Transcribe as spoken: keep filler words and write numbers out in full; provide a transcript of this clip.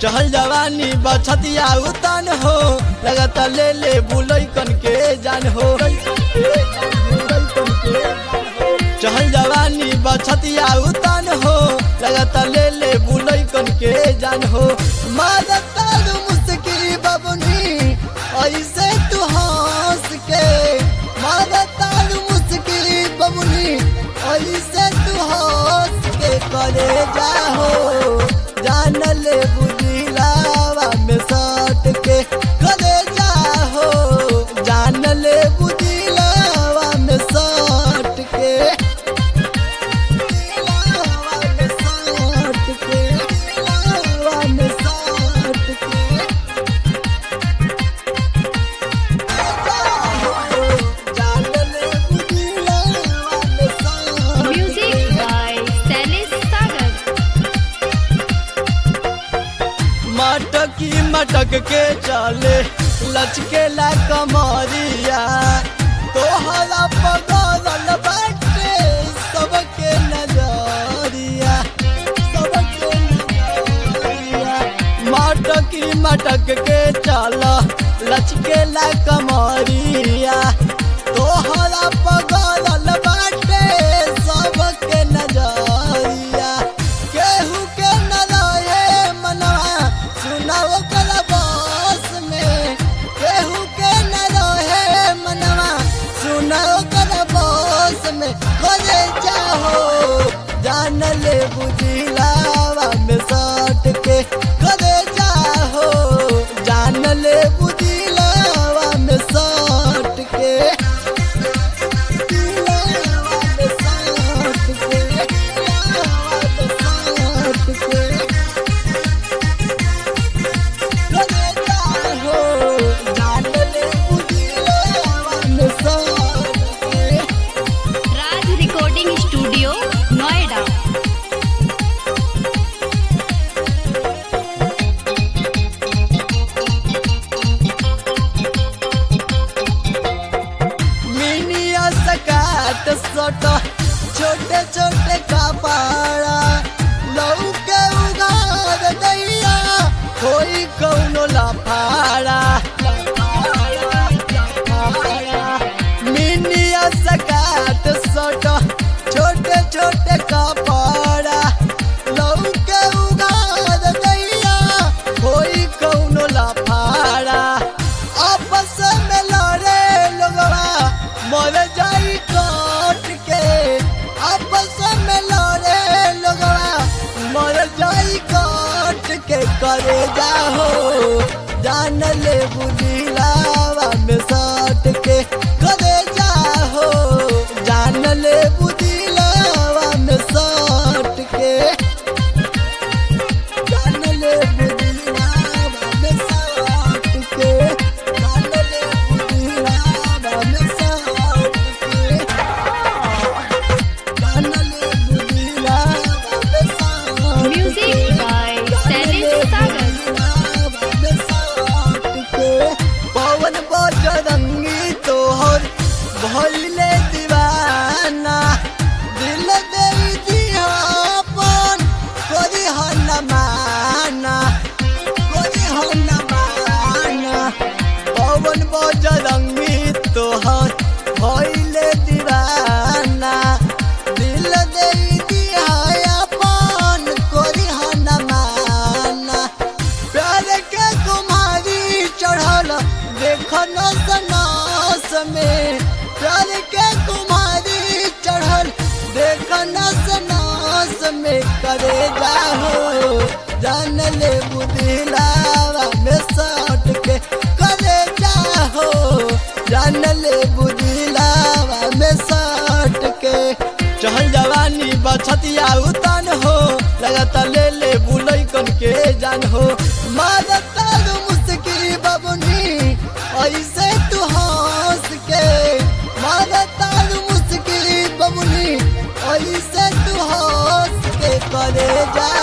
चहल जवानी बछतिया उतान हो लगता ले ले बुलैकन के जान हो। चहल जवानी बछतिया उतान हो लगता ले ले बुलैकन के जान हो। मारता मुस्की बबनी ऐसे तू हंस के, मारता मुस्की बबनी ऐसे तू हंस के करे जाहो जान ले बुझिलावा में सट के करे जाहो जान ले बुझिलावा में सट के लावा में सट के लावा में सट के जान ले बुझिलावा में सट। Music by Sailesh Sagar. मटकी मटक के चले लचके ला कमरिया तोहरा पगल बाटे सबके नजरिया सबके नजरिया। मटकी मटक के चल लचके ला कमरिया तोहरा पगल बाटे सबके नजरिया। केहू के न रहे मनवा सुनाओ कर बस में, केहू के न रहे मनवा सुनाओ कर बस में करे जाहो जान ले बुझिलावा में सट के करे जाहो जान ले बुझिलावा में सट के दिलावा में सट के दिलावा में सट के करे जाहो जान ले बुझिलावा में सट के। Raj Recording Studio, Noida. मिनिया सकाट सट छोटे छोटे कपड़ा लौके उगार दैया कोई कौनो लफाड़ा। मिनिया सकाट सट छोटे छोटे कपड़ा लौके उगार दैया कोई कौनो लफाड़ा। आपस में लड़े लोगवा मर जाई काट के, आपस में लड़े लोगवा मर जाई काट के करे जाहो जान ले बुझिलावा में सट के करे जाहो जान ले बुझिलावा में सट के जान ले बुझिलावा में सट के जान ले बुझिलावा में सट के जान ले बुझिलावा में सट के। Music by Sailesh Sagar. पवन बजरंगी तोहर भइले दीवाना दिल दे दिया अपन कोरी हन माना कोरी हन माना। पवन बजरंगी तोहर भइले दीवाना दिल दे दिया अपन कोरी हन माना। प्यार के कुमारी चढ़ल देख नस नस में, प्यार के कुमारी चढ़ल देख नस नस में करे जाहो जान ले बुझिलावा में सट के करे जाहो जान ले बुझिलावा में सट के। चहल जवानी बछतिया उतान हो लगता ले ले बुलैकन के जान हो। मारता मुस्की बबनी ऐसे तू हंस के, मारता मुस्की बबनी ऐसे तू हंस के करे जा